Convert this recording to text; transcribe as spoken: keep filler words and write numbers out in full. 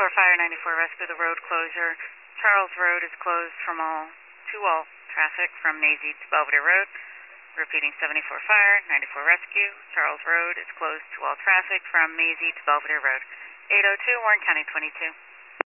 ninety-four Fire, ninety-four Rescue, the road closure. Charles Road is closed from all, to all traffic from Mazie to Belvedere Road. Repeating seventy-four Fire, ninety-four Rescue. Charles Road is closed to all traffic from Mazie to Belvedere Road. eight oh two, Warren County twenty-two.